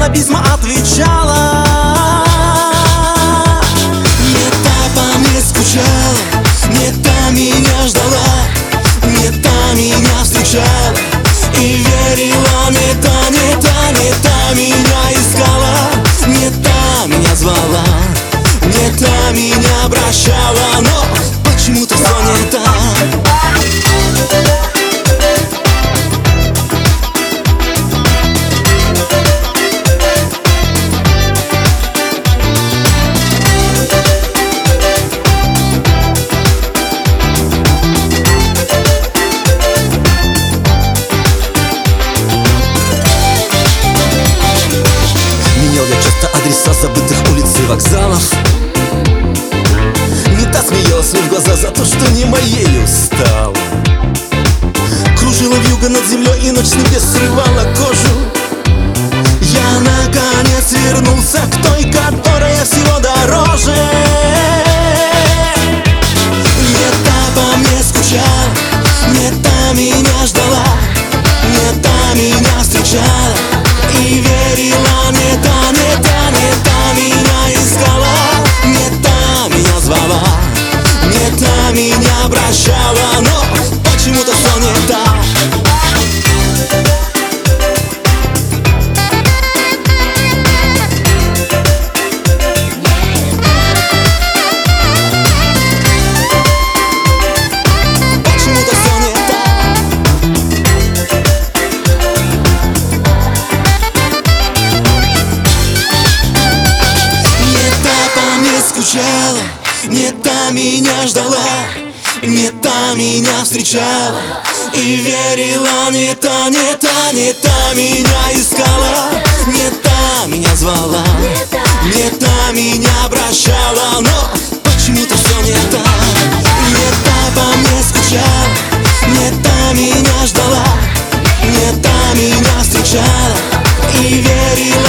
на письма отвечала. Не та по мне скучала, не та меня ждала, не та меня встречала и верила. Не та, не та, не та меня искала, не та меня звала, не та меня обращала. Но почему-то все не так. Адреса забытых улиц и вокзалов. Не та смеялась мне в глаза за то, что не моею стала. Кружила вьюга над землей и ночь с небес срывала кожу. Я наконец вернулся к той, которая всего дороже. Не та по мне скучала, не та меня ждала, не та меня встречала и верила. Не та, не та, не та меня искала, не та меня звала, не та меня обращала. Но почему-то все не так. Не та меня ждала, не та меня встречала и верила. Не та, не та, не та меня искала, не та меня звала, не та меня обращала. Но почему-то все не так. Не та по мне скучала, не та меня ждала, не та меня встречала и верила.